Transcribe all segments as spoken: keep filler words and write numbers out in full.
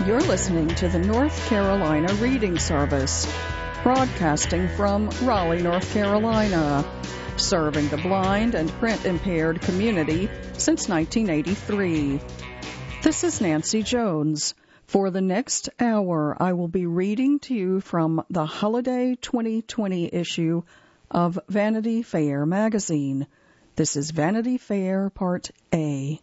You're listening to the North Carolina Reading Service, broadcasting from Raleigh, North Carolina, serving the blind and print-impaired community since nineteen eighty-three. This is Nancy Jones. For the next hour, I will be reading to you from the Holiday twenty twenty issue of Vanity Fair magazine. This is Vanity Fair Part A.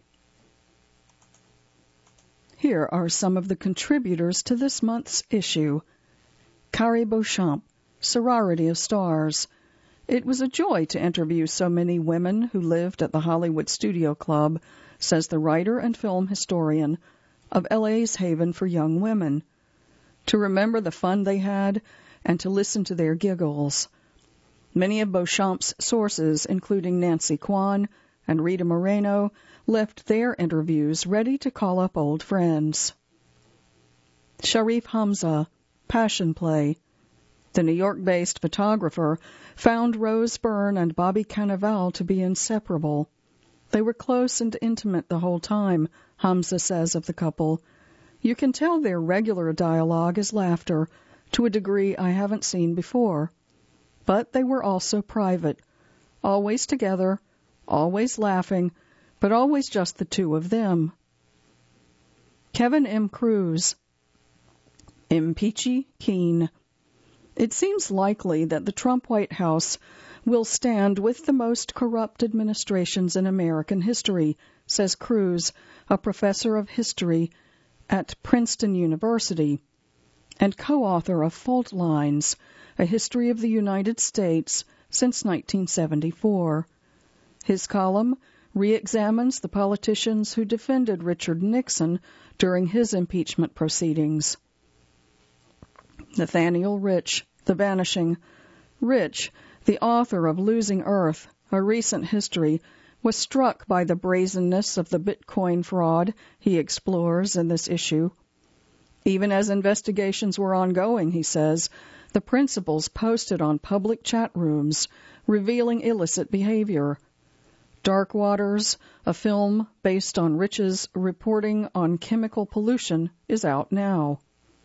Here are some of the contributors to this month's issue. Carrie Beauchamp, Sorority of Stars. It was a joy to interview so many women who lived at the Hollywood Studio Club, says the writer and film historian of L A's Haven for Young Women. To remember the fun they had and to listen to their giggles. Many of Beauchamp's sources, including Nancy Kwan and Rita Moreno, left their interviews ready to call up old friends. Sharif Hamza, Passion Play. The New York-based photographer found Rose Byrne and Bobby Cannavale to be inseparable. They were close and intimate the whole time, Hamza says of the couple. You can tell their regular dialogue is laughter, to a degree I haven't seen before. But they were also private, always together, always laughing, but always just the two of them. Kevin M. Cruz, Impeachy Keen. It seems likely that the Trump White House will stand with the most corrupt administrations in American history, says Cruz, a professor of history at Princeton University and co-author of Fault Lines, A History of the United States since nineteen seventy-four. His column re-examines the politicians who defended Richard Nixon during his impeachment proceedings. Nathaniel Rich, The Vanishing. Rich, the author of Losing Earth, A Recent History, was struck by the brazenness of the Bitcoin fraud he explores in this issue. Even as investigations were ongoing, he says, the principals posted on public chat rooms revealing illicit behavior. Dark Waters, a film based on Rich's reporting on chemical pollution, is out now.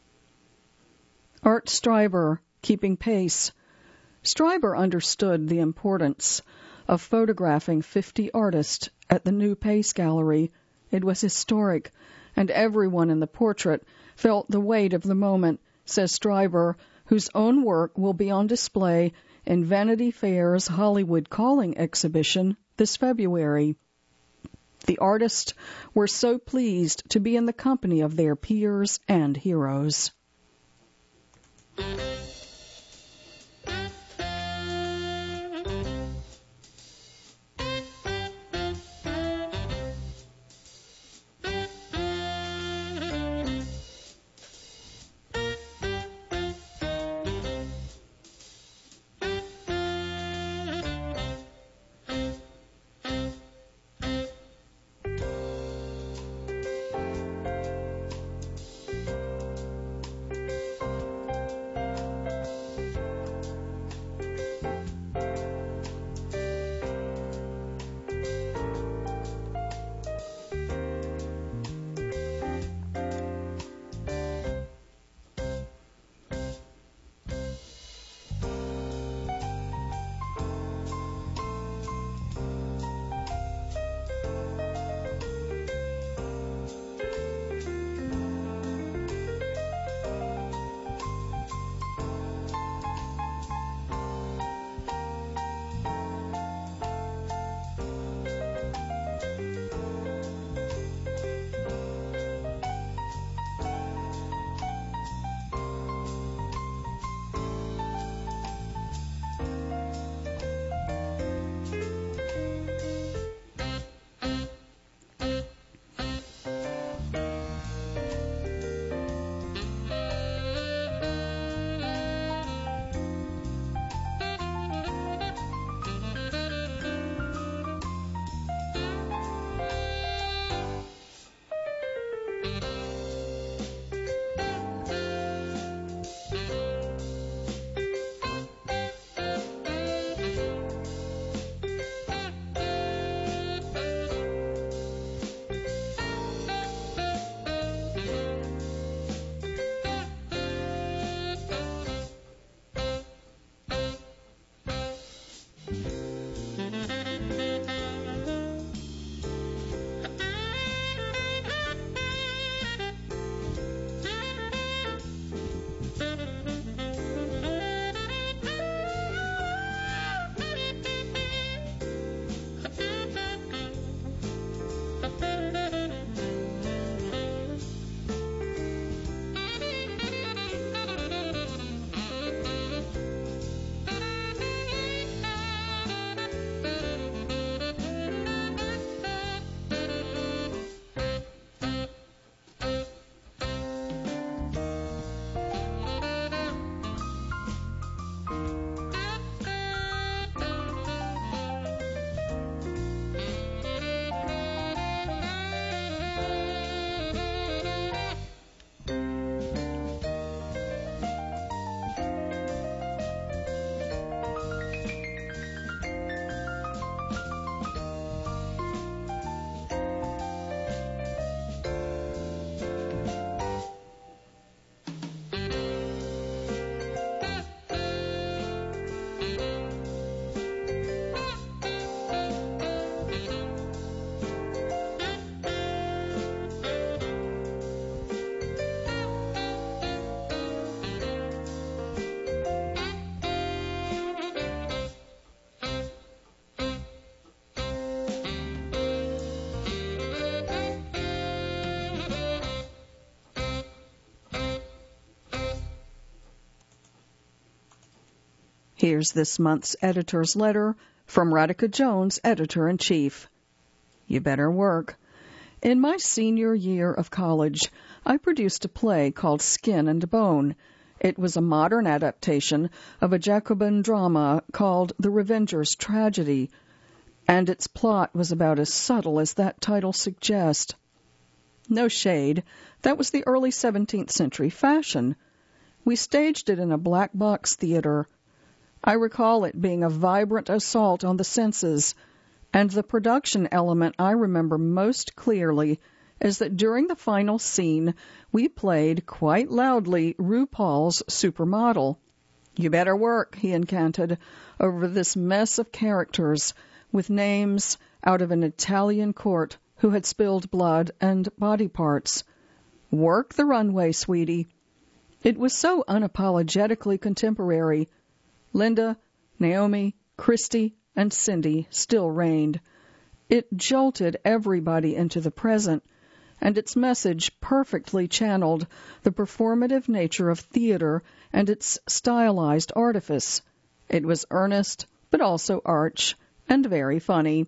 Art Streiber, Keeping Pace. Streiber understood the importance of photographing fifty artists at the new Pace Gallery. It was historic, and everyone in the portrait felt the weight of the moment, says Streiber, whose own work will be on display in Vanity Fair's Hollywood Calling exhibition this February. The artists were so pleased to be in the company of their peers and heroes. Here's this month's editor's letter from Radhika Jones, Editor-in-Chief. You better work. In my senior year of college, I produced a play called Skin and Bone. It was a modern adaptation of a Jacobin drama called The Revenger's Tragedy, and its plot was about as subtle as that title suggests. No shade, that was the early seventeenth century fashion. We staged it in a black box theater. I recall it being a vibrant assault on the senses, and the production element I remember most clearly is that during the final scene, we played quite loudly RuPaul's supermodel. You better work, he incanted, over this mess of characters with names out of an Italian court who had spilled blood and body parts. Work the runway, sweetie. It was so unapologetically contemporary. Linda, Naomi, Christy, and Cindy still reigned. It jolted everybody into the present, and its message perfectly channeled the performative nature of theater and its stylized artifice. It was earnest, but also arch, and very funny.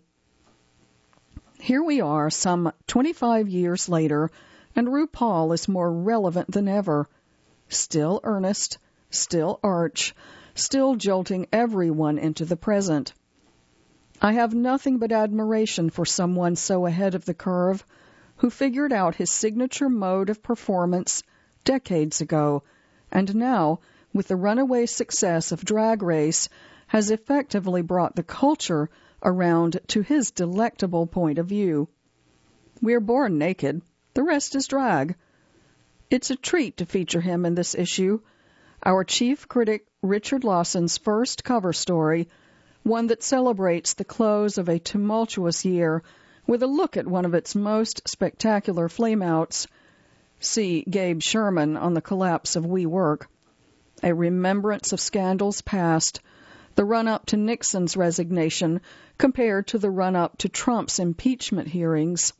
Here we are, some twenty-five years later, and RuPaul is more relevant than ever. Still earnest, still arch, still jolting everyone into the present. I have nothing but admiration for someone so ahead of the curve, who figured out his signature mode of performance decades ago, and now, with the runaway success of Drag Race, has effectively brought the culture around to his delectable point of view. We're born naked, the rest is drag. It's a treat to feature him in this issue, our chief critic Richard Lawson's first cover story, one that celebrates the close of a tumultuous year with a look at one of its most spectacular flameouts. See Gabe Sherman on the collapse of WeWork. A remembrance of scandals past, the run-up to Nixon's resignation compared to the run-up to Trump's impeachment hearings,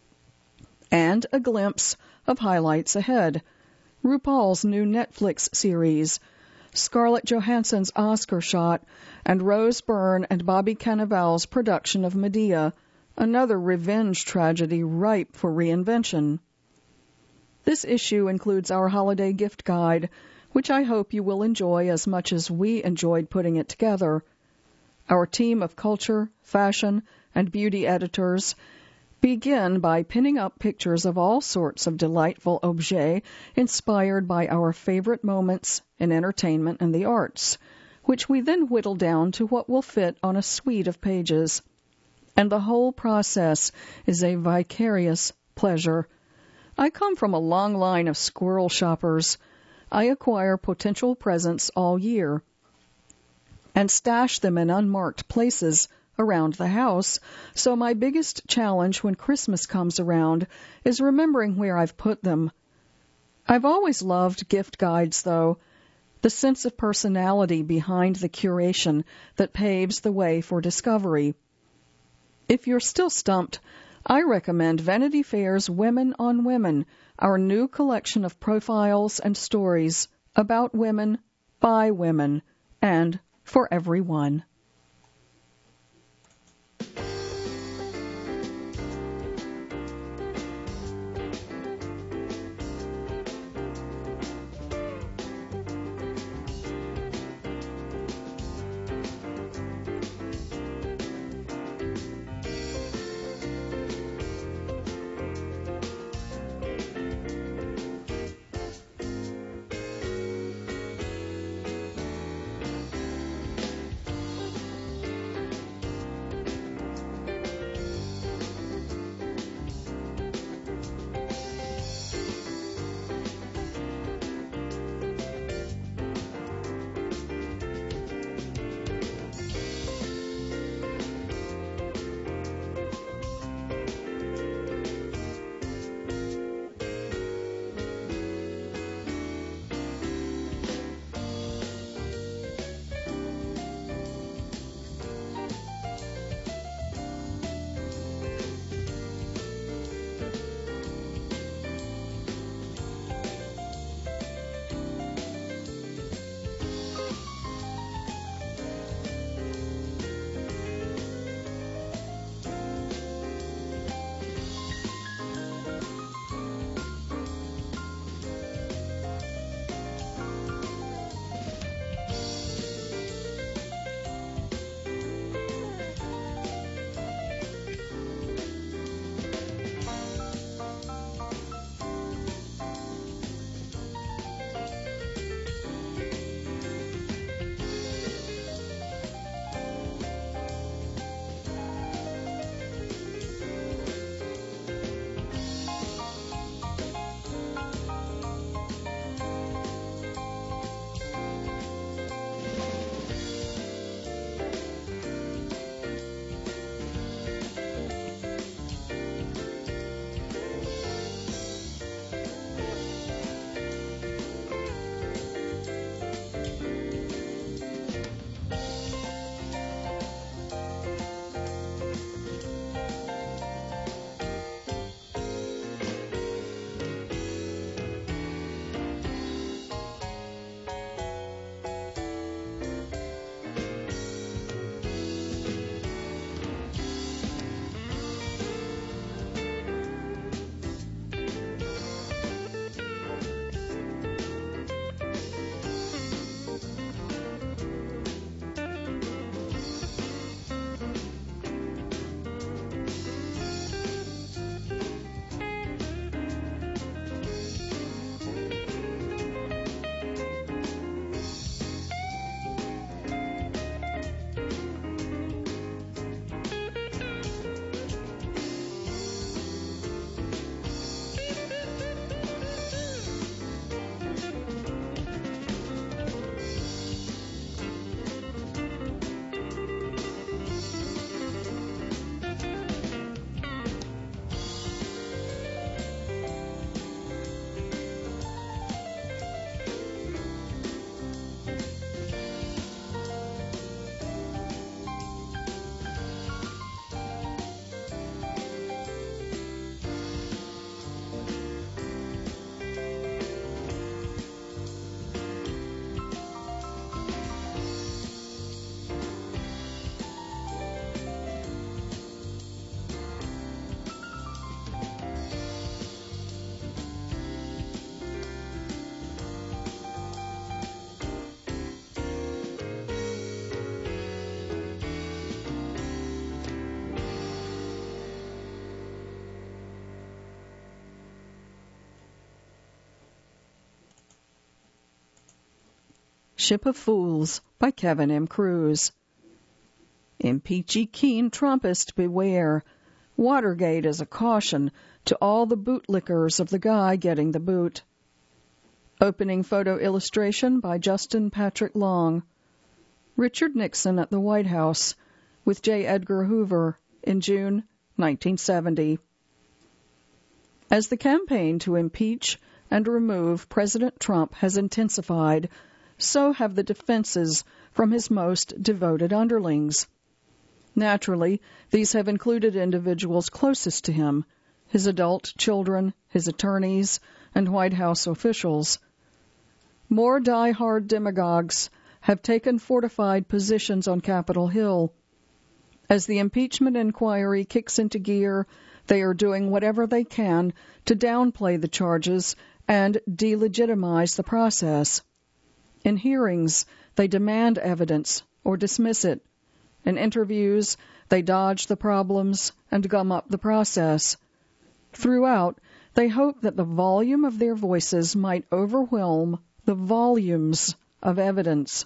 and a glimpse of highlights ahead. RuPaul's new Netflix series, Scarlett Johansson's Oscar shot, and Rose Byrne and Bobby Cannavale's production of Medea, another revenge tragedy ripe for reinvention. This issue includes our holiday gift guide, which I hope you will enjoy as much as we enjoyed putting it together. Our team of culture, fashion, and beauty editors begin by pinning up pictures of all sorts of delightful objets inspired by our favorite moments in entertainment and the arts, which we then whittle down to what will fit on a suite of pages. And the whole process is a vicarious pleasure. I come from a long line of squirrel shoppers. I acquire potential presents all year and stash them in unmarked places around the house, so my biggest challenge when Christmas comes around is remembering where I've put them. I've always loved gift guides, though, the sense of personality behind the curation that paves the way for discovery. If you're still stumped, I recommend Vanity Fair's Women on Women, our new collection of profiles and stories about women, by women, and for everyone. Ship of Fools by Kevin M. Cruz. Impeach ye keen Trumpist, beware. Watergate is a caution to all the bootlickers of the guy getting the boot. Opening photo illustration by Justin Patrick Long. Richard Nixon at the White House with J. Edgar Hoover in June nineteen seventy. As the campaign to impeach and remove President Trump has intensified, so have the defenses from his most devoted underlings. Naturally, these have included individuals closest to him, his adult children, his attorneys, and White House officials. More die-hard demagogues have taken fortified positions on Capitol Hill. As the impeachment inquiry kicks into gear, they are doing whatever they can to downplay the charges and delegitimize the process. In hearings, they demand evidence or dismiss it. In interviews, they dodge the problems and gum up the process. Throughout, they hope that the volume of their voices might overwhelm the volumes of evidence.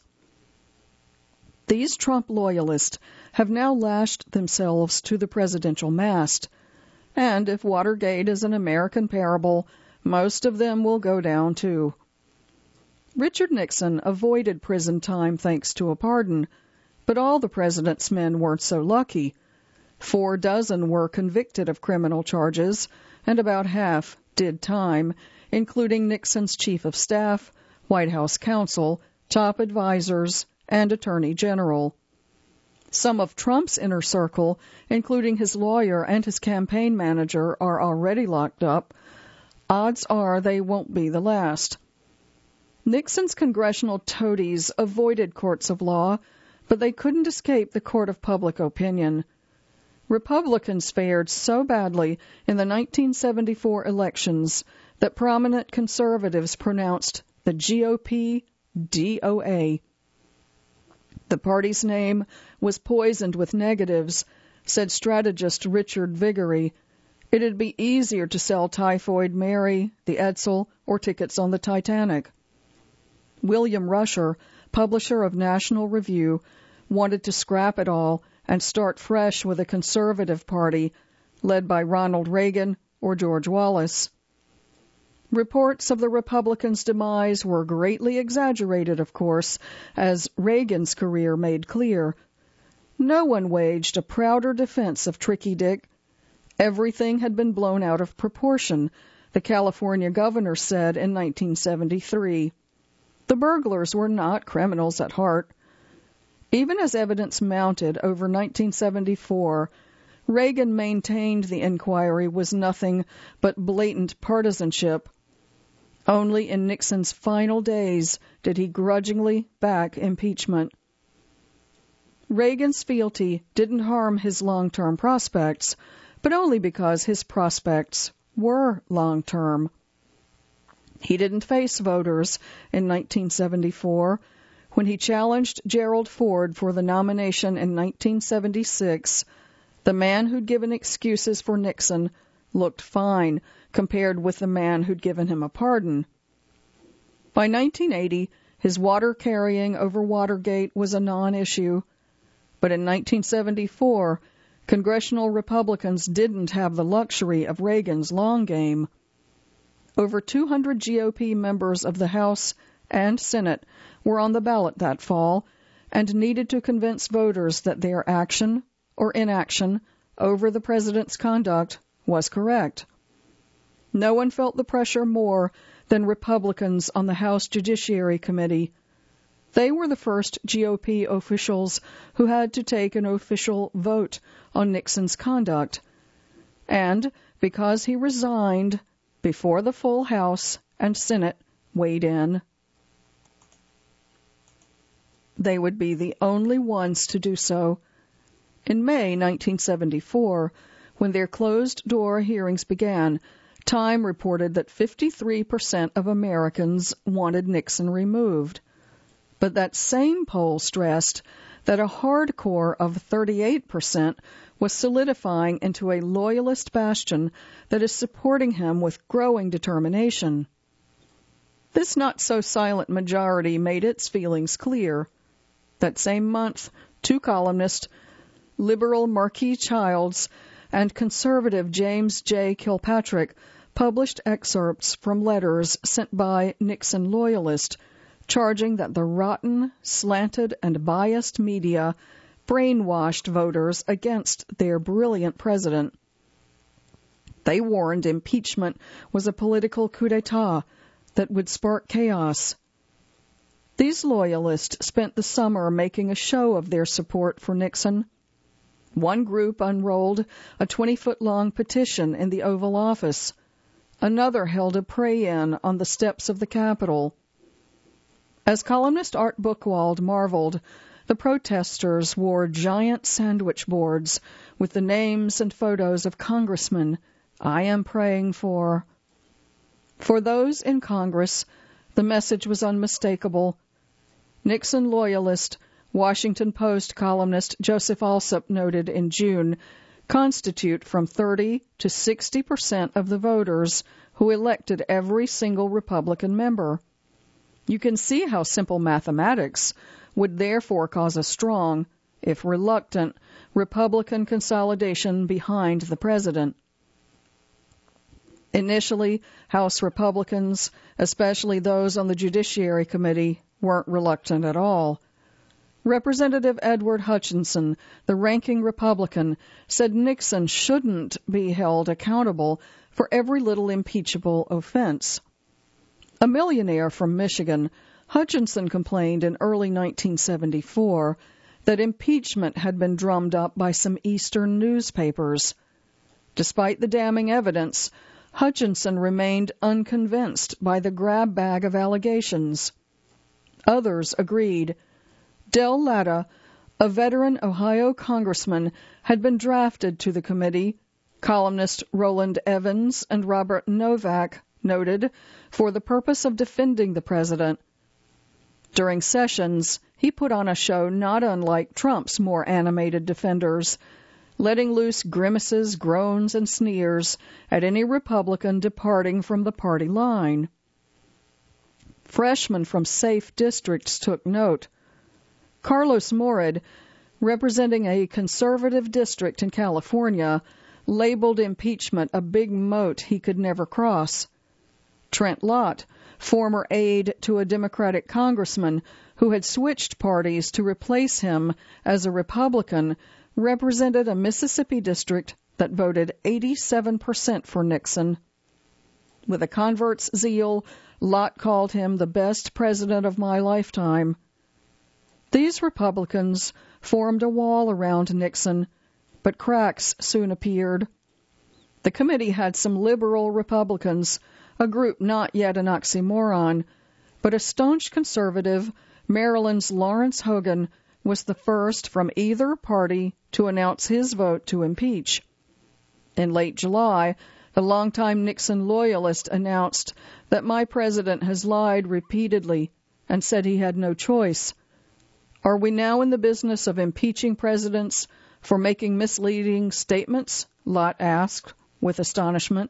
These Trump loyalists have now lashed themselves to the presidential mast, and if Watergate is an American parable, most of them will go down too. Richard Nixon avoided prison time thanks to a pardon, but all the president's men weren't so lucky. Four dozen were convicted of criminal charges, and about half did time, including Nixon's chief of staff, White House counsel, top advisors, and attorney general. Some of Trump's inner circle, including his lawyer and his campaign manager, are already locked up. Odds are they won't be the last. Nixon's congressional toadies avoided courts of law, but they couldn't escape the court of public opinion. Republicans fared so badly in the nineteen seventy-four elections that prominent conservatives pronounced the G O P D O A. The party's name was poisoned with negatives, said strategist Richard Viguerie. It'd be easier to sell Typhoid Mary, the Edsel, or tickets on the Titanic. William Rusher, publisher of National Review, wanted to scrap it all and start fresh with a conservative party led by Ronald Reagan or George Wallace. Reports of the Republicans' demise were greatly exaggerated, of course, as Reagan's career made clear. No one waged a prouder defense of Tricky Dick. Everything had been blown out of proportion, the California governor said in nineteen seventy-three. The burglars were not criminals at heart. Even as evidence mounted over nineteen seventy-four, Reagan maintained the inquiry was nothing but blatant partisanship. Only in Nixon's final days did he grudgingly back impeachment. Reagan's fealty didn't harm his long-term prospects, but only because his prospects were long-term. He didn't face voters in nineteen seventy-four. When he challenged Gerald Ford for the nomination in nineteen seventy-six, the man who'd given excuses for Nixon looked fine compared with the man who'd given him a pardon. By nineteen eighty, his water carrying over Watergate was a non-issue. But in nineteen seventy-four, congressional Republicans didn't have the luxury of Reagan's long game. Over two hundred G O P members of the House and Senate were on the ballot that fall and needed to convince voters that their action or inaction over the president's conduct was correct. No one felt the pressure more than Republicans on the House Judiciary Committee. They were the first G O P officials who had to take an official vote on Nixon's conduct. And because he resigned before the full House and Senate weighed in, they would be the only ones to do so. In May nineteen seventy-four, when their closed-door hearings began, Time reported that fifty-three percent of Americans wanted Nixon removed. But that same poll stressed that a hardcore of thirty-eight percent was solidifying into a loyalist bastion that is supporting him with growing determination. This not-so-silent majority made its feelings clear. That same month, two columnists, liberal Marquis Childs and conservative James J. Kilpatrick, published excerpts from letters sent by Nixon loyalists charging that the rotten, slanted, and biased media brainwashed voters against their brilliant president. They warned impeachment was a political coup d'etat that would spark chaos. These loyalists spent the summer making a show of their support for Nixon. One group unrolled a twenty-foot-long petition in the Oval Office. Another held a pray-in on the steps of the Capitol. As columnist Art Buchwald marveled, the protesters wore giant sandwich boards with the names and photos of congressmen I am praying for. For those in Congress, the message was unmistakable. Nixon loyalist, Washington Post columnist Joseph Alsop noted in June, constitute from thirty to sixty percent of the voters who elected every single Republican member. You can see how simple mathematics would therefore cause a strong, if reluctant, Republican consolidation behind the president. Initially, House Republicans, especially those on the Judiciary Committee, weren't reluctant at all. Representative Edward Hutchinson, the ranking Republican, said Nixon shouldn't be held accountable for every little impeachable offense. A millionaire from Michigan, Hutchinson complained in early nineteen seventy-four that impeachment had been drummed up by some Eastern newspapers. Despite the damning evidence, Hutchinson remained unconvinced by the grab bag of allegations. Others agreed. Del Latta, a veteran Ohio congressman, had been drafted to the committee. Columnist Roland Evans and Robert Novak noted, for the purpose of defending the president. During sessions, he put on a show not unlike Trump's more animated defenders, letting loose grimaces, groans, and sneers at any Republican departing from the party line. Freshmen from safe districts took note. Carlos Morid, representing a conservative district in California, labeled impeachment a big moat he could never cross. Trent Lott, former aide to a Democratic congressman who had switched parties to replace him as a Republican, represented a Mississippi district that voted eighty-seven percent for Nixon. With a convert's zeal, Lott called him the best president of my lifetime. These Republicans formed a wall around Nixon, but cracks soon appeared. The committee had some liberal Republicans, a group not yet an oxymoron, but a staunch conservative, Maryland's Lawrence Hogan, was the first from either party to announce his vote to impeach. In late July, the longtime Nixon loyalist announced that my president has lied repeatedly and said he had no choice. Are we now in the business of impeaching presidents for making misleading statements? Lott asked with astonishment.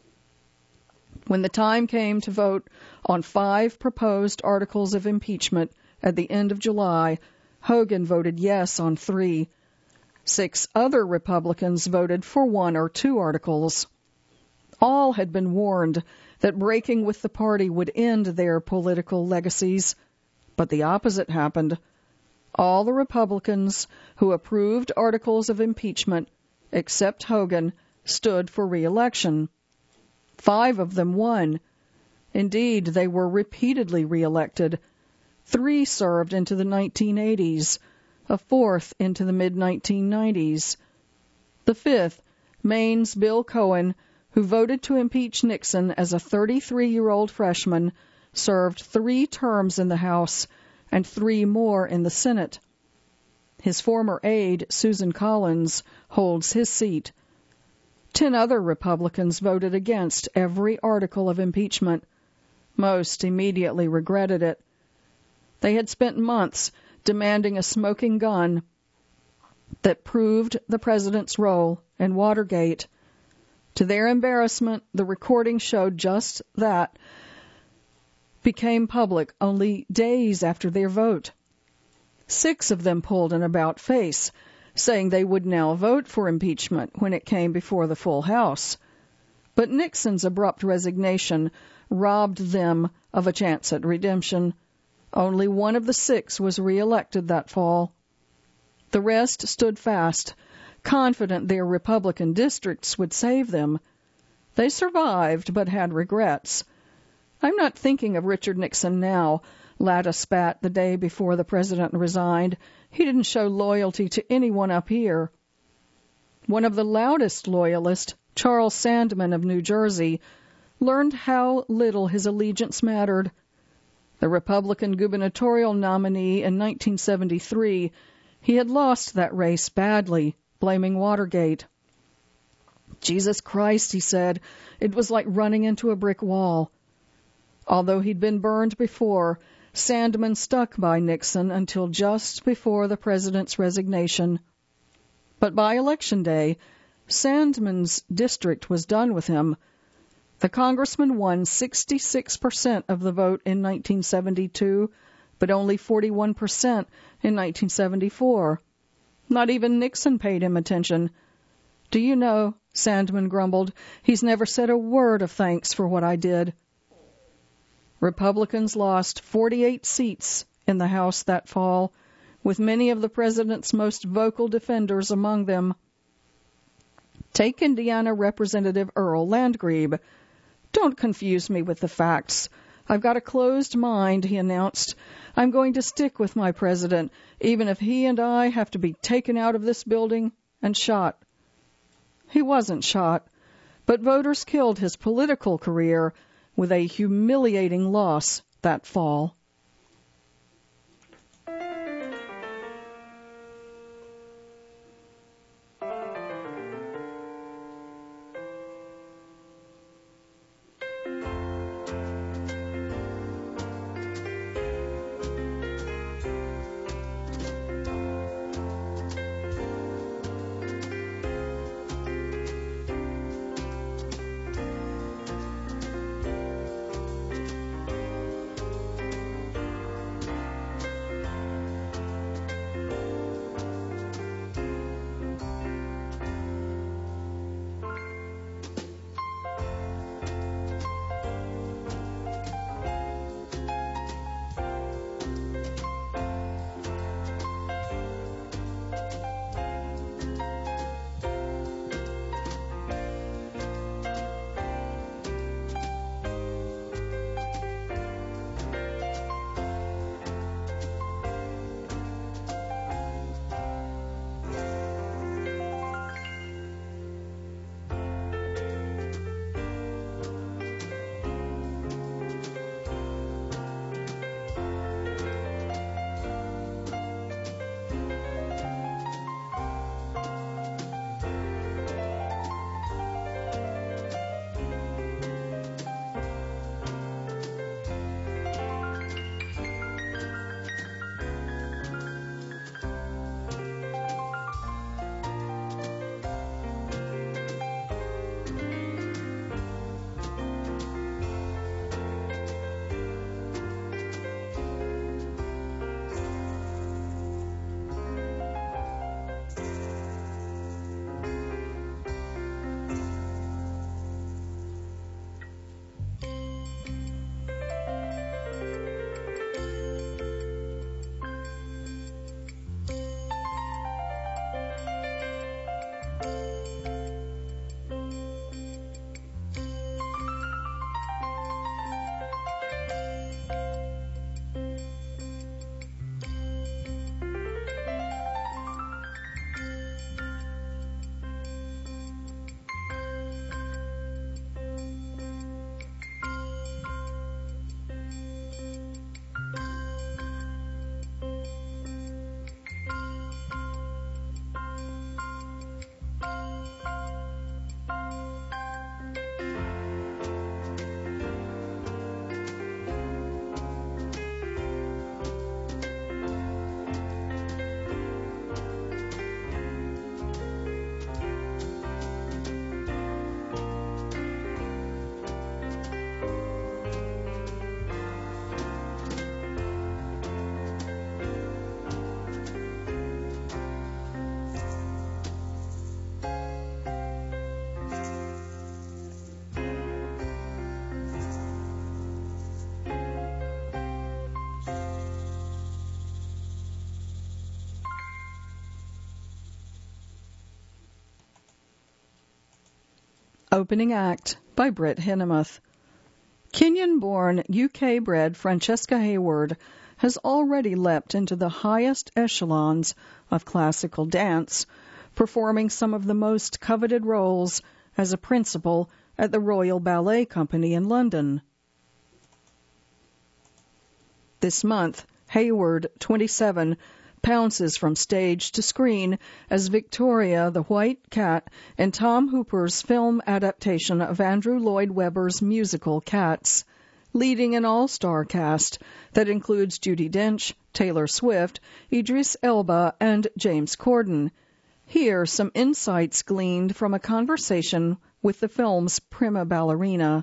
When the time came to vote on five proposed articles of impeachment at the end of July, Hogan voted yes on three. Six other Republicans voted for one or two articles. All had been warned that breaking with the party would end their political legacies, but the opposite happened. All the Republicans who approved articles of impeachment, except Hogan, stood for re-election. Five of them won. Indeed, they were repeatedly re-elected. Three served into the nineteen eighties, a fourth into the mid nineteen nineties. The fifth, Maine's Bill Cohen, who voted to impeach Nixon as a thirty-three-year-old freshman, served three terms in the House and three more in the Senate. His former aide, Susan Collins, holds his seat. Ten other Republicans voted against every article of impeachment. Most immediately regretted it. They had spent months demanding a smoking gun that proved the president's role in Watergate. To their embarrassment, the recording showed just that. became public only days after their vote. Six of them pulled an about-face, saying they would now vote for impeachment when it came before the full House. But Nixon's abrupt resignation robbed them of a chance at redemption. Only one of the six was reelected that fall. The rest stood fast, confident their Republican districts would save them. They survived, but had regrets. I'm not thinking of Richard Nixon now, Latta spat the day before the president resigned. He didn't show loyalty to anyone up here. One of the loudest loyalists, Charles Sandman of New Jersey, learned how little his allegiance mattered. The Republican gubernatorial nominee in nineteen seventy-three, he had lost that race badly, blaming Watergate. Jesus Christ, he said, it was like running into a brick wall. Although he'd been burned before, Sandman stuck by Nixon until just before the president's resignation. But by Election Day, Sandman's district was done with him. The congressman won sixty-six percent of the vote in nineteen seventy-two, but only forty-one percent in nineteen seventy-four. Not even Nixon paid him attention. Do you know, Sandman grumbled, he's never said a word of thanks for what I did. Republicans lost forty-eight seats in the House that fall, with many of the president's most vocal defenders among them. Take Indiana Representative Earl Landgrebe. Don't confuse me with the facts. I've got a closed mind, he announced. I'm going to stick with my president, even if he and I have to be taken out of this building and shot. He wasn't shot, but voters killed his political career with a humiliating loss that fall. Opening Act by Britt Hinnemuth. Kenyan-born, U K-bred Francesca Hayward has already leapt into the highest echelons of classical dance, performing some of the most coveted roles as a principal at the Royal Ballet Company in London. This month, Hayward, twenty-seven, pounces from stage to screen as Victoria the White Cat in Tom Hooper's film adaptation of Andrew Lloyd Webber's musical Cats, leading an all-star cast that includes Judi Dench, Taylor Swift, Idris Elba, and James Corden. Here, some insights gleaned from a conversation with the film's prima ballerina.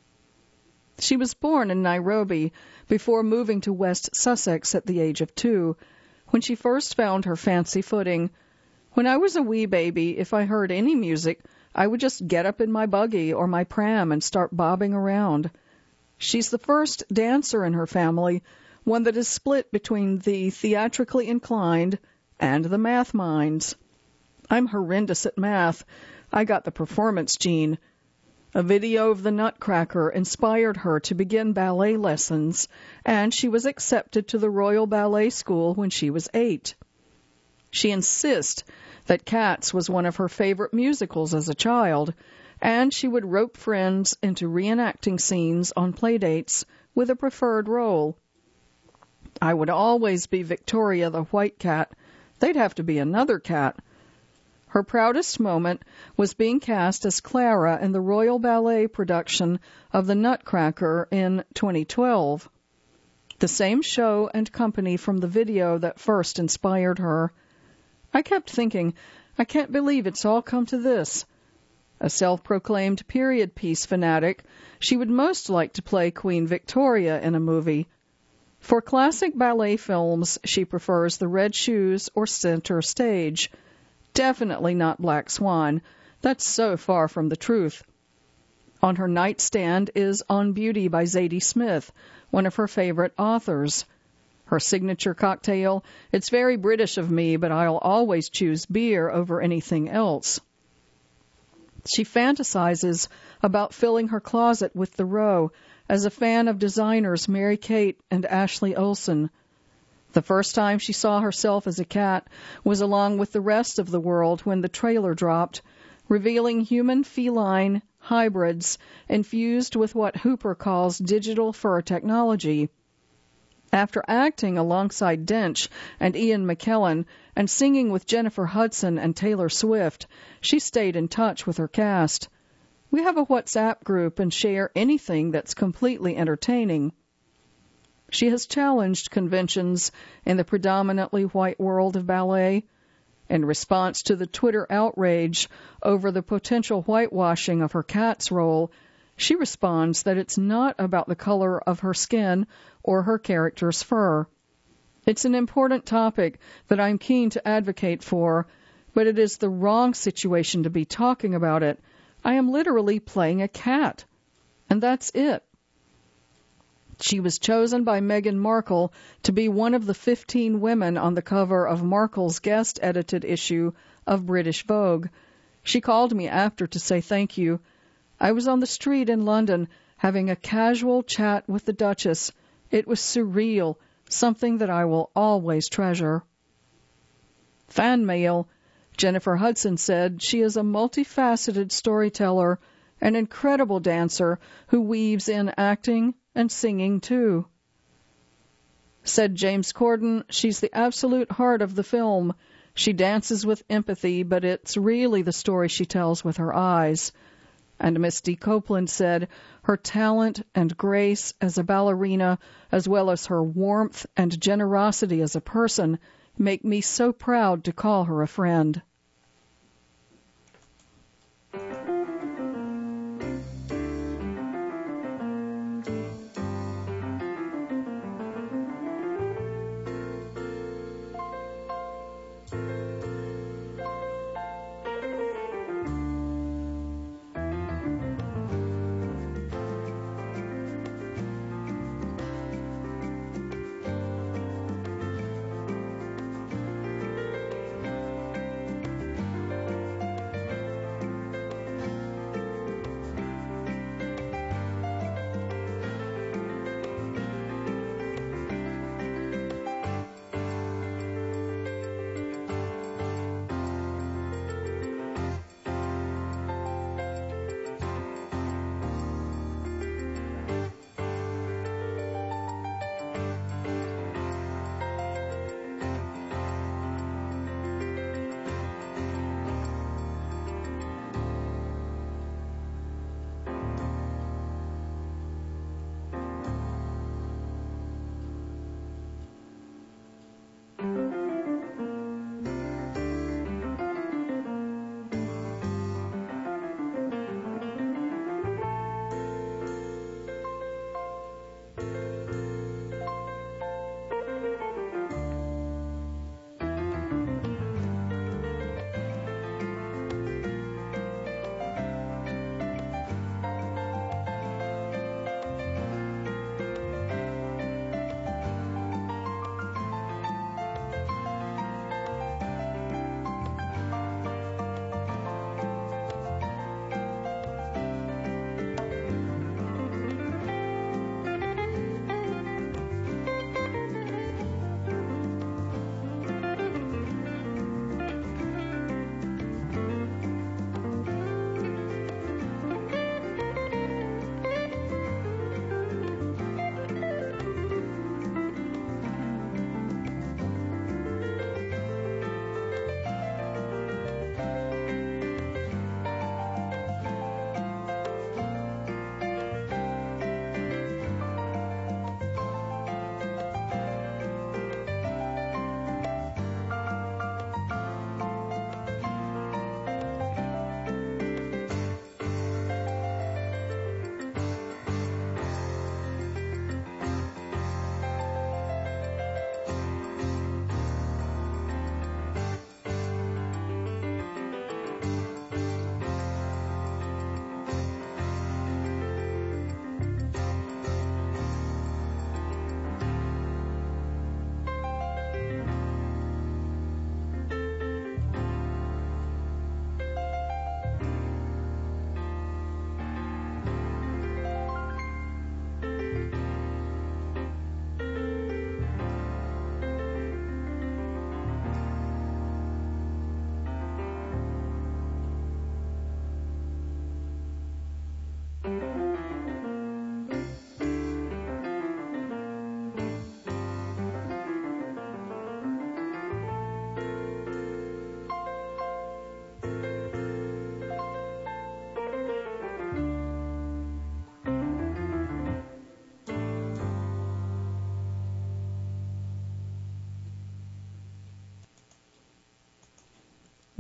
She was born in Nairobi before moving to West Sussex at the age of two, when she first found her fancy footing. When I was a wee baby, if I heard any music, I would just get up in my buggy or my pram and start bobbing around. She's the first dancer in her family, one that is split between the theatrically inclined and the math minds. I'm horrendous at math. I got the performance gene. A video of the Nutcracker inspired her to begin ballet lessons, and she was accepted to the Royal Ballet School when she was eight. She insists that Cats was one of her favorite musicals as a child, and she would rope friends into reenacting scenes on playdates with a preferred role. I would always be Victoria the White Cat. They'd have to be another cat. Her proudest moment was being cast as Clara in the Royal Ballet production of The Nutcracker in twenty twelve. The same show and company from the video that first inspired her. I kept thinking, I can't believe it's all come to this. A self-proclaimed period piece fanatic, she would most like to play Queen Victoria in a movie. For classic ballet films, she prefers The Red Shoes or Center Stage. Definitely not Black Swan. That's so far from the truth. On her nightstand is On Beauty by Zadie Smith, one of her favorite authors. Her signature cocktail, it's very British of me, but I'll always choose beer over anything else. She fantasizes about filling her closet with Thoreau as a fan of designers Mary-Kate and Ashley Olsen. The first time she saw herself as a cat was along with the rest of the world when the trailer dropped, revealing human-feline hybrids infused with what Hooper calls digital fur technology. After acting alongside Dench and Ian McKellen and singing with Jennifer Hudson and Taylor Swift, she stayed in touch with her cast. We have a WhatsApp group and share anything that's completely entertaining. She has challenged conventions in the predominantly white world of ballet. In response to the Twitter outrage over the potential whitewashing of her Cats role, she responds that it's not about the color of her skin or her character's fur. It's an important topic that I'm keen to advocate for, but it is the wrong situation to be talking about it. I am literally playing a cat, and that's it. She was chosen by Meghan Markle to be one of the fifteen women on the cover of Markle's guest-edited issue of British Vogue. She called me after to say thank you. I was on the street in London having a casual chat with the Duchess. It was surreal, something that I will always treasure. Fan mail. Jennifer Hudson said she is a multifaceted storyteller, an incredible dancer who weaves in acting and singing too. Said James Corden, she's the absolute heart of the film. She dances with empathy, but it's really the story she tells with her eyes. And Misty Copeland said her talent and grace as a ballerina, as well as her warmth and generosity as a person, make me so proud to call her a friend.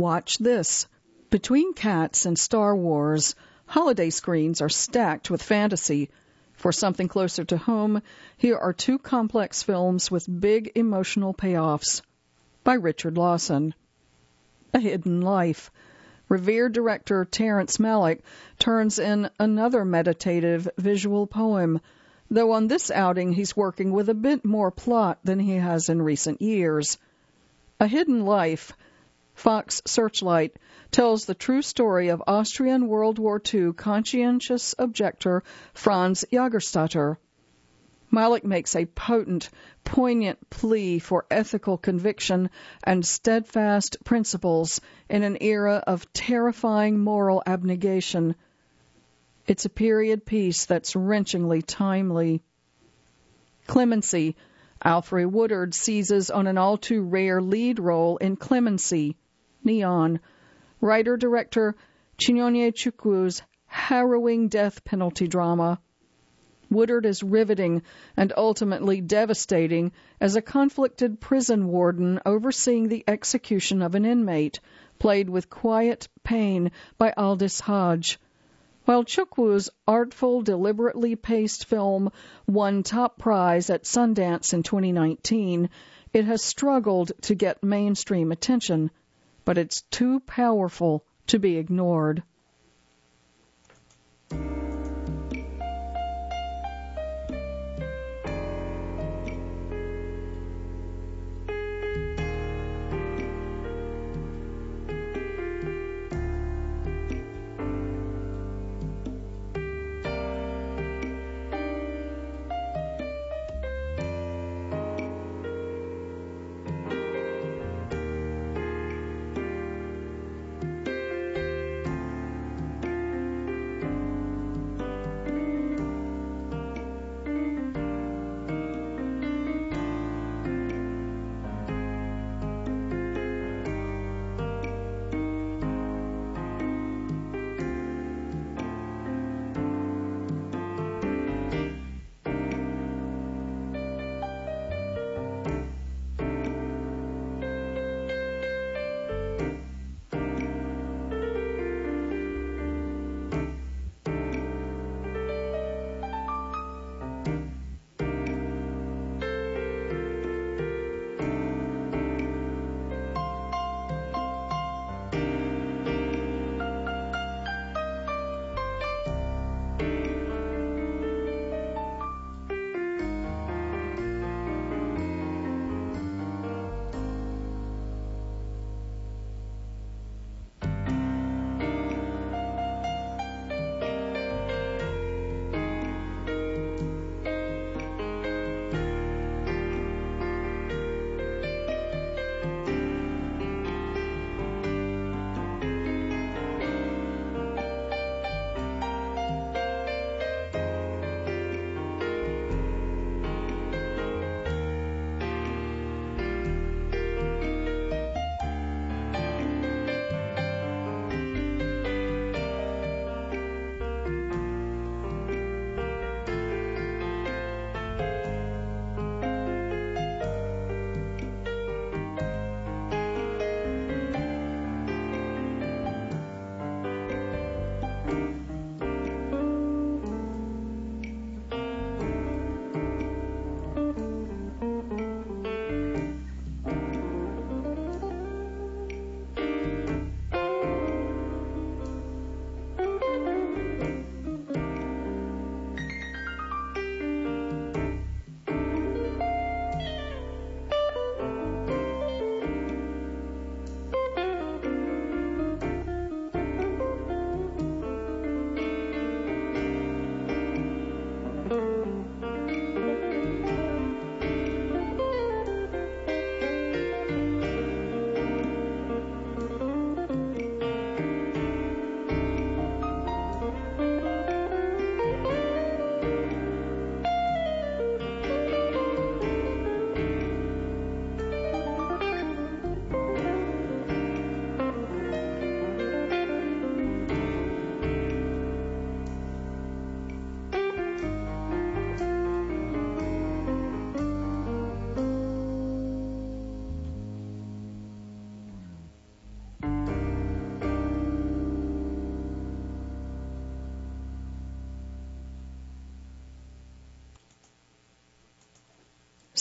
Watch this. Between Cats and Star Wars, holiday screens are stacked with fantasy. For something closer to home, here are two complex films with big emotional payoffs. By Richard Lawson. A Hidden Life. Revered director Terrence Malick turns in another meditative visual poem, though on this outing he's working with a bit more plot than he has in recent years. A Hidden Life, Fox Searchlight, tells the true story of Austrian World War Two conscientious objector Franz Jagerstatter. Malick makes a potent, poignant plea for ethical conviction and steadfast principles in an era of terrifying moral abnegation. It's a period piece that's wrenchingly timely. Clemency. Alfre Woodard seizes on an all-too-rare lead role in Clemency, Neon, writer-director Chinonye Chukwu's harrowing death penalty drama. Woodard is riveting and ultimately devastating as a conflicted prison warden overseeing the execution of an inmate, played with quiet pain by Aldis Hodge. While Chukwu's artful, deliberately paced film won top prize at Sundance in twenty nineteen, it has struggled to get mainstream attention, but it's too powerful to be ignored.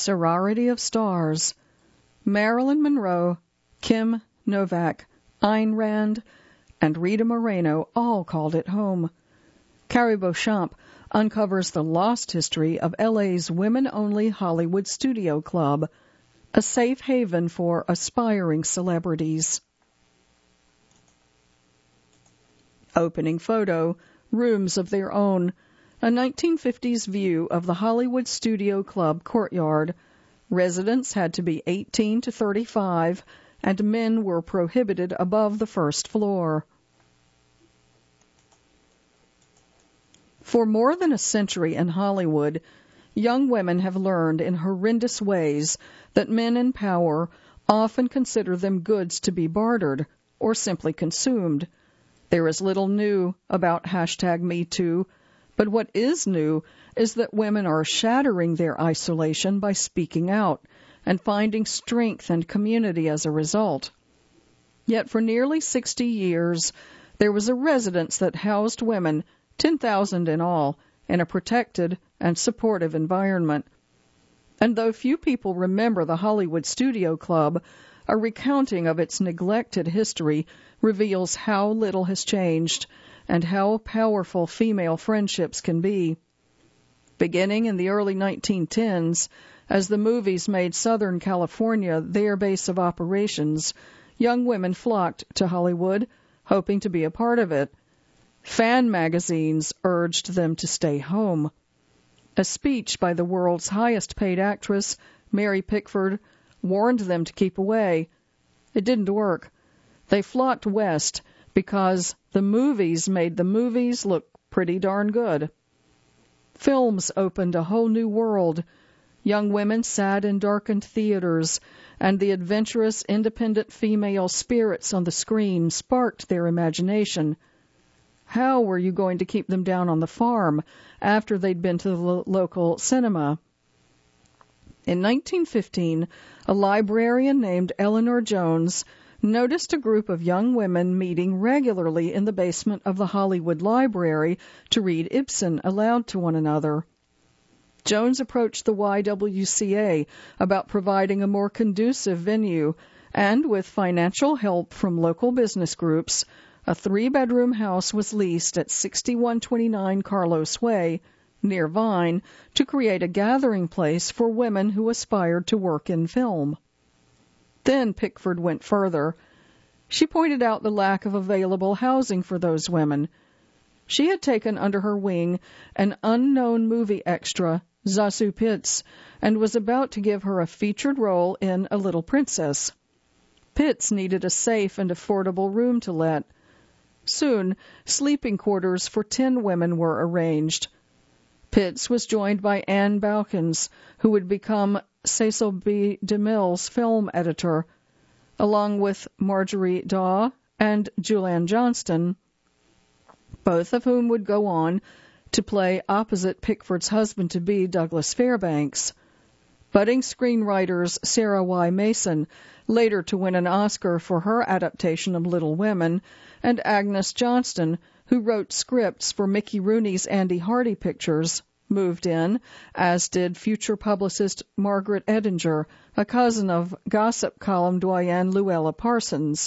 sorority of stars. Marilyn Monroe, Kim Novak, Ayn Rand, and Rita Moreno all called it home. Carrie Beauchamp uncovers the lost history of L A's women-only Hollywood Studio Club, a safe haven for aspiring celebrities. Opening photo, Rooms of Their Own, a nineteen fifties view of the Hollywood Studio Club courtyard. Residents had to be eighteen to thirty-five, and men were prohibited above the first floor. For more than a century in Hollywood, young women have learned in horrendous ways that men in power often consider them goods to be bartered or simply consumed. There is little new about hashtag Me Too, but what is new is that women are shattering their isolation by speaking out and finding strength and community as a result. Yet for nearly sixty years, there was a residence that housed women, ten thousand in all, in a protected and supportive environment. And though few people remember the Hollywood Studio Club, a recounting of its neglected history reveals how little has changed and how powerful female friendships can be. Beginning in the early nineteen tens, as the movies made Southern California their base of operations, young women flocked to Hollywood, hoping to be a part of it. Fan magazines urged them to stay home. A speech by the world's highest-paid actress, Mary Pickford, warned them to keep away. It didn't work. They flocked west because the movies made the movies look pretty darn good. Films opened a whole new world. Young women sat in darkened theaters, and the adventurous, independent female spirits on the screen sparked their imagination. How were you going to keep them down on the farm after they'd been to the lo- local cinema? In nineteen fifteen, a librarian named Eleanor Jones noticed a group of young women meeting regularly in the basement of the Hollywood Library to read Ibsen aloud to one another. Jones approached the Y W C A about providing a more conducive venue, and with financial help from local business groups, a three-bedroom house was leased at sixty-one twenty-nine Carlos Way, near Vine, to create a gathering place for women who aspired to work in film. Then Pickford went further. She pointed out the lack of available housing for those women. She had taken under her wing an unknown movie extra, Zazu Pitts, and was about to give her a featured role in A Little Princess. Pitts needed a safe and affordable room to let. Soon, sleeping quarters for ten women were arranged. Pitts was joined by Anne Bowkins, who would become Cecil B. DeMille's film editor, along with Marjorie Daw and Julianne Johnston, both of whom would go on to play opposite Pickford's husband-to-be, Douglas Fairbanks. Budding screenwriters Sarah Y. Mason, later to win an Oscar for her adaptation of Little Women, and Agnes Johnston, who wrote scripts for Mickey Rooney's Andy Hardy pictures, moved in, as did future publicist Margaret Edinger, a cousin of gossip column doyenne Luella Parsons.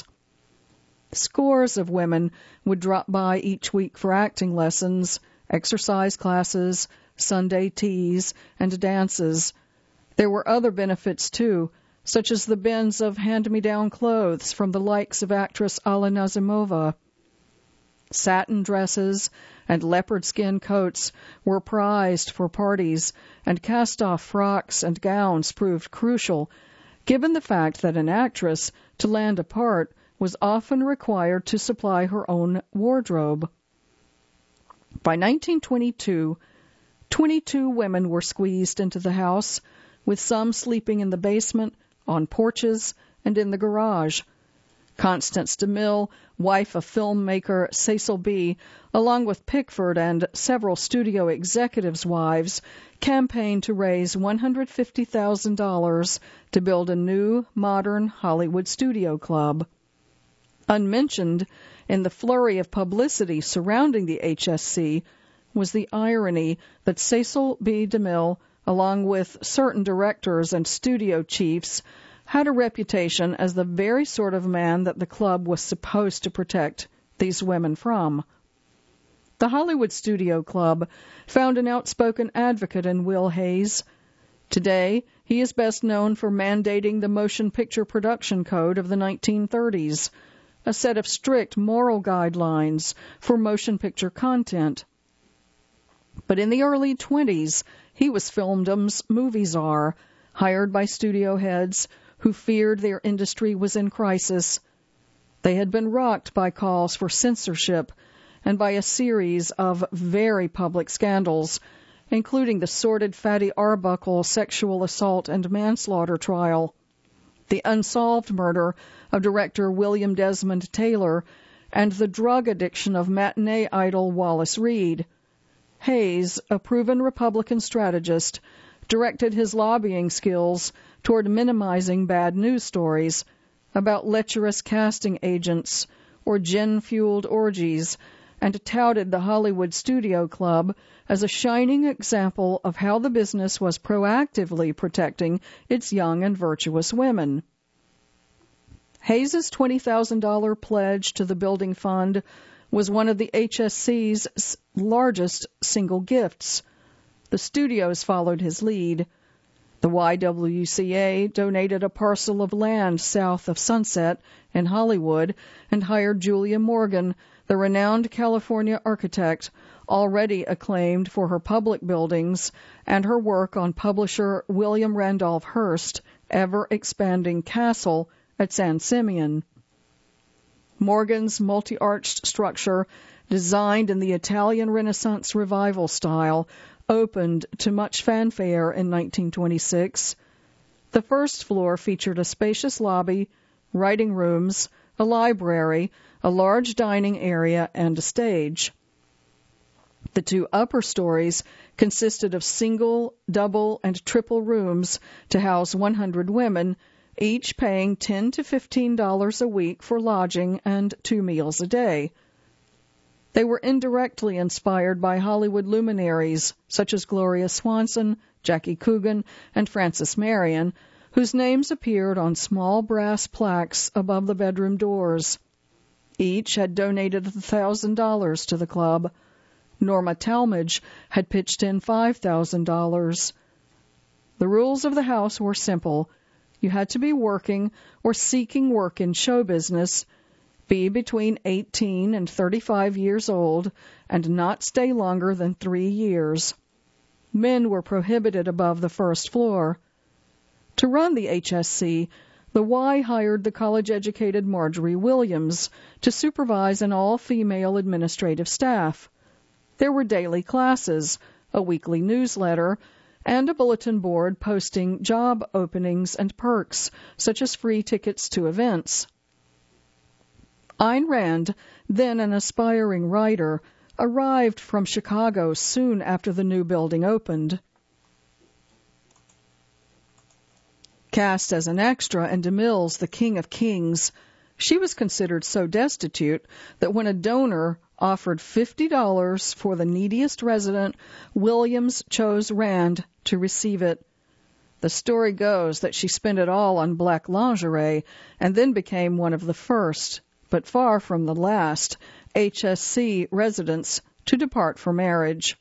Scores of women would drop by each week for acting lessons, exercise classes, Sunday teas, and dances. There were other benefits, too, such as the bins of hand-me-down clothes from the likes of actress Alla Nazimova. Satin dresses and leopard skin coats were prized for parties, and cast-off frocks and gowns proved crucial, given the fact that an actress, to land a part, was often required to supply her own wardrobe. By nineteen twenty-two, twenty-two women were squeezed into the house, with some sleeping in the basement, on porches, and in the garage. Constance DeMille, wife of filmmaker Cecil B., along with Pickford and several studio executives' wives, campaigned to raise one hundred fifty thousand dollars to build a new, modern Hollywood studio club. Unmentioned in the flurry of publicity surrounding the H S C was the irony that Cecil B. DeMille, along with certain directors and studio chiefs, had a reputation as the very sort of man that the club was supposed to protect these women from. The Hollywood Studio Club found an outspoken advocate in Will Hays. Today, he is best known for mandating the Motion Picture Production Code of the nineteen thirties, a set of strict moral guidelines for motion picture content. But in the early twenties, he was filmdom's movie czar, hired by studio heads who feared their industry was in crisis. They had been rocked by calls for censorship and by a series of very public scandals, including the sordid Fatty Arbuckle sexual assault and manslaughter trial, the unsolved murder of director William Desmond Taylor, and the drug addiction of matinee idol Wallace Reed. Hays, a proven Republican strategist, directed his lobbying skills toward minimizing bad news stories about lecherous casting agents or gin-fueled orgies, and touted the Hollywood Studio Club as a shining example of how the business was proactively protecting its young and virtuous women. Hays's twenty thousand dollars pledge to the building fund was one of the H S C's largest single gifts. The studios followed his lead. The Y W C A donated a parcel of land south of Sunset in Hollywood and hired Julia Morgan, the renowned California architect, already acclaimed for her public buildings and her work on publisher William Randolph Hearst's ever-expanding castle at San Simeon. Morgan's multi-arched structure, designed in the Italian Renaissance Revival style, opened to much fanfare in nineteen twenty-six. The first floor featured a spacious lobby, writing rooms, a library, a large dining area, and a stage. The two upper stories consisted of single, double, and triple rooms to house one hundred women, each paying ten to fifteen dollars a week for lodging and two meals a day. They were indirectly inspired by Hollywood luminaries such as Gloria Swanson, Jackie Coogan, and Frances Marion, whose names appeared on small brass plaques above the bedroom doors. Each had donated one thousand dollars to the club. Norma Talmadge had pitched in five thousand dollars. The rules of the house were simple. You had to be working or seeking work in show business, be between eighteen and thirty-five years old, and not stay longer than three years. Men were prohibited above the first floor. To run the H S C, the Y hired the college-educated Marjorie Williams to supervise an all-female administrative staff. There were daily classes, a weekly newsletter, and a bulletin board posting job openings and perks, such as free tickets to events. Ayn Rand, then an aspiring writer, arrived from Chicago soon after the new building opened. Cast as an extra in DeMille's The King of Kings, she was considered so destitute that when a donor offered fifty dollars for the neediest resident, Williams chose Rand to receive it. The story goes that she spent it all on black lingerie and then became one of the first, but far from the last, H S C residents to depart for marriage.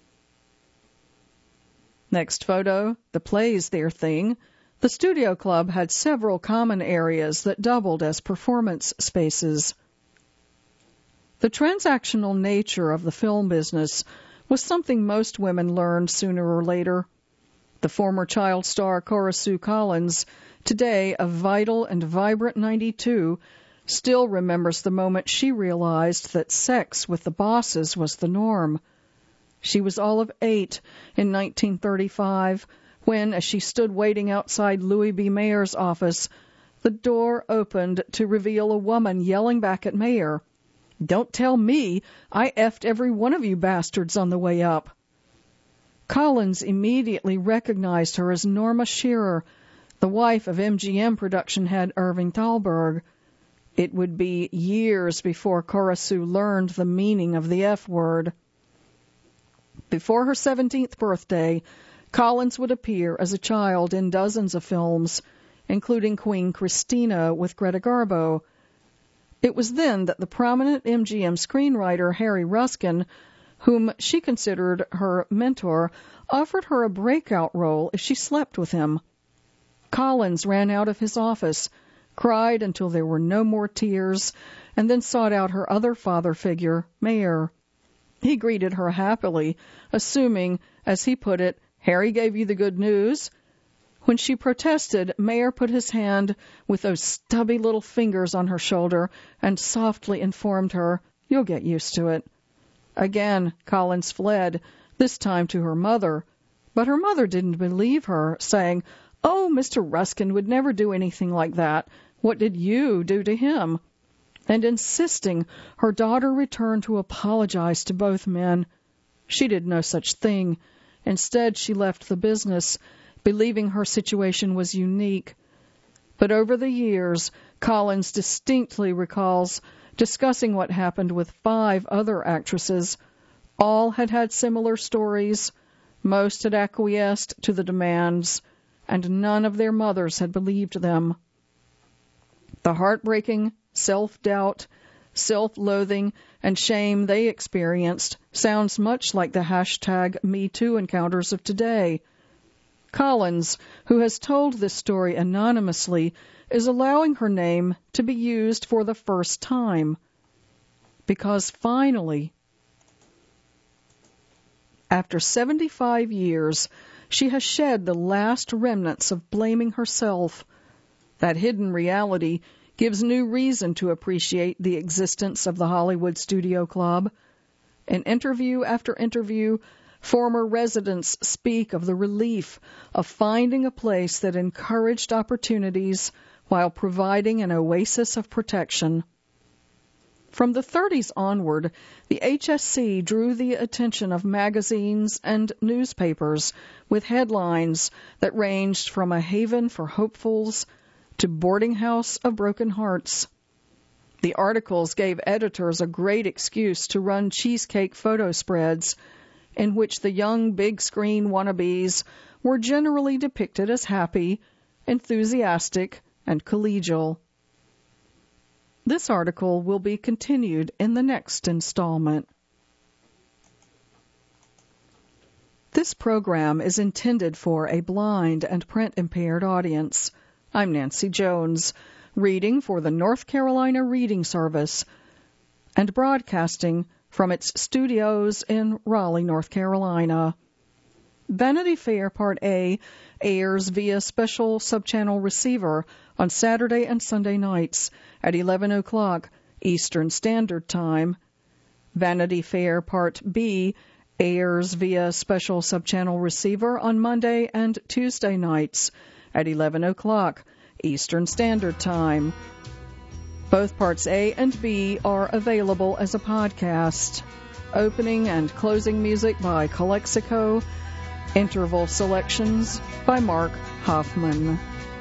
Next photo, the play's their thing. The Studio Club had several common areas that doubled as performance spaces. The transactional nature of the film business was something most women learned sooner or later. The former child star Cora Sue Collins, today a vital and vibrant ninety-two, still remembers the moment she realized that sex with the bosses was the norm. She was all of eight in nineteen thirty-five when, as she stood waiting outside Louis B. Mayer's office, the door opened to reveal a woman yelling back at Mayer, "Don't tell me I effed every one of you bastards on the way up." Collins immediately recognized her as Norma Shearer, the wife of M G M production head Irving Thalberg. It would be years before Cora Sue learned the meaning of the F word. Before her seventeenth birthday, Collins would appear as a child in dozens of films, including Queen Christina with Greta Garbo. It was then that the prominent M G M screenwriter Harry Ruskin, whom she considered her mentor, offered her a breakout role if she slept with him. Collins ran out of his office, cried until there were no more tears, and then sought out her other father figure, Mayer. He greeted her happily, assuming, as he put it, Harry gave you the good news. When she protested, Mayer put his hand with those stubby little fingers on her shoulder and softly informed her, "You'll get used to it." Again, Collins fled, this time to her mother. But her mother didn't believe her, saying, "Oh, Mister Ruskin would never do anything like that. What did you do to him?" And insisting her daughter return to apologize to both men. She did no such thing. Instead, she left the business, believing her situation was unique. But over the years, Collins distinctly recalls discussing what happened with five other actresses. All had had similar stories. Most had acquiesced to the demands, and none of their mothers had believed them. The heartbreaking self-doubt, self-loathing, and shame they experienced sounds much like the hashtag Me Too encounters of today. Collins, who has told this story anonymously, is allowing her name to be used for the first time. Because finally, after seventy-five years, she has shed the last remnants of blaming herself. That hidden reality gives new reason to appreciate the existence of the Hollywood Studio Club. In interview after interview, former residents speak of the relief of finding a place that encouraged opportunities while providing an oasis of protection. From the thirties onward, the H S C drew the attention of magazines and newspapers with headlines that ranged from a haven for hopefuls to boarding house of broken hearts. The articles gave editors a great excuse to run cheesecake photo spreads, in which the young big-screen wannabes were generally depicted as happy, enthusiastic, and collegial. This article will be continued in the next installment. This program is intended for a blind and print-impaired audience. I'm Nancy Jones, reading for the North Carolina Reading Service and broadcasting from its studios in Raleigh, North Carolina. Vanity Fair Part A airs via special subchannel receiver on Saturday and Sunday nights at eleven o'clock Eastern Standard Time. Vanity Fair Part B airs via special subchannel receiver on Monday and Tuesday nights at eleven o'clock Eastern Standard Time. Both Parts A and B are available as a podcast. Opening and closing music by Calexico. Interval selections by Mark Hoffman.